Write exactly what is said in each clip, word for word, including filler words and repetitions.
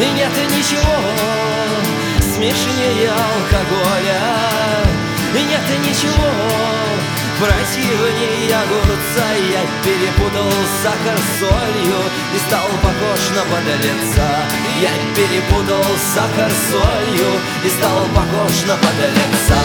Нет ничего смешнее алкоголя, нет ничего противнее огурца. Я перепутал сахар с солью и стал похож на подлеца. Я перепутал сахар с солью и стал похож на подлеца.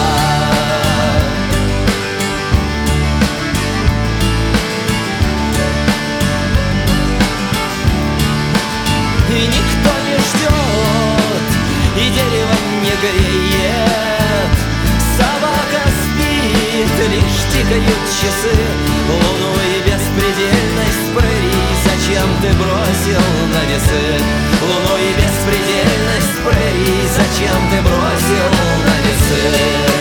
И никто не ждет, и дерево не греет. Собака спит, лишь тикают часы. Луну и беспредельность прерий зачем ты бросил на весы? Луну и беспредельность прерий зачем ты бросил на весы?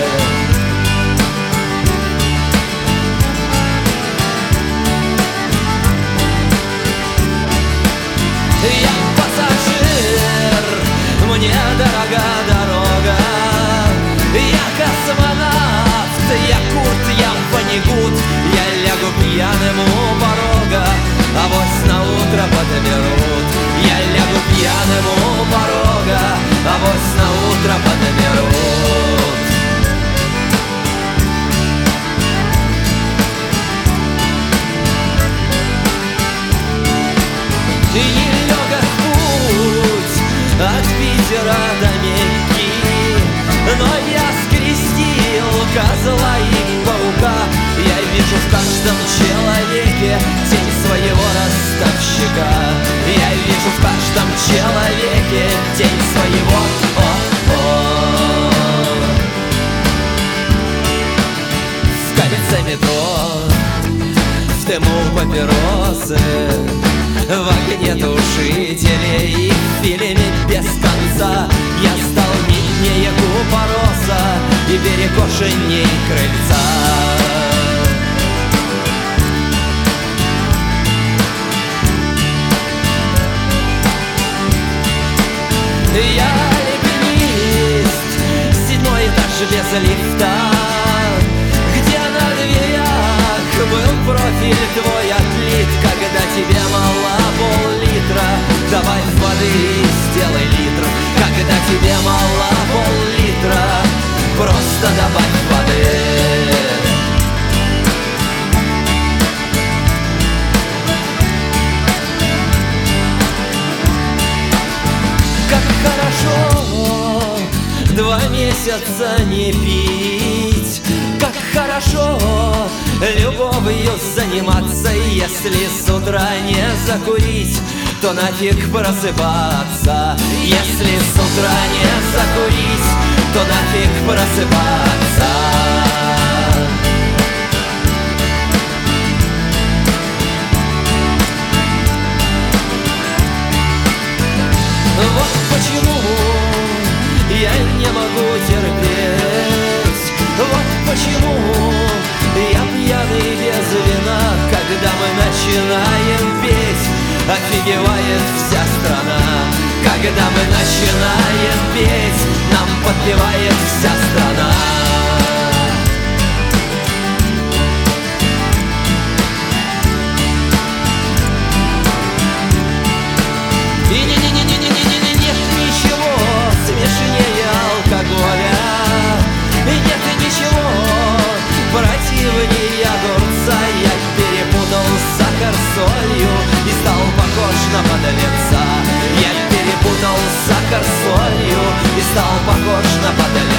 Я пассажир, мне дорога дорога. Я космонавт, я Курт, я Ванигут. Я лягу пьяным у порога, авось на утро подберут. Я лягу пьяным у порога, авось на утро подберут. Нелегок путь от Питера до Мекки, но я скрестил козла и паука. Я вижу в каждом человеке тень своего ростовщика. Я вижу в каждом человеке тень своего. О-о-о. В кольце метро, в дыму папиросы, в огне тушителей и в фильме без конца. Я стал нитнее купороса и перекошенней крыльца. Я альпинист, седьмой этаж без лифта, где на дверях был профиль твой отлит. Когда тебе мало пол-литра, добавь воды и сделай литр. Когда тебе мало пол-литра, просто добавь воды. Как хорошо два месяца не пить, как хорошо любовью заниматься. Если с утра не закурить, то нафиг просыпаться. Если с утра не закурить, то нафиг просыпаться. Вот почему я не могу терпеть. Вот почему я пьяный без вина. Когда мы начинаем петь, офигевает вся страна. Когда мы начинаем петь, нам подпевает вся страна. И не-не-не-не-не-не-не нет ничего смешнее алкоголя. И нет ничего противнее огурца. Я перепутал сахар с солью и стал похож на подлеца. Я перепутал сахар с солью и стал похож на подлеца.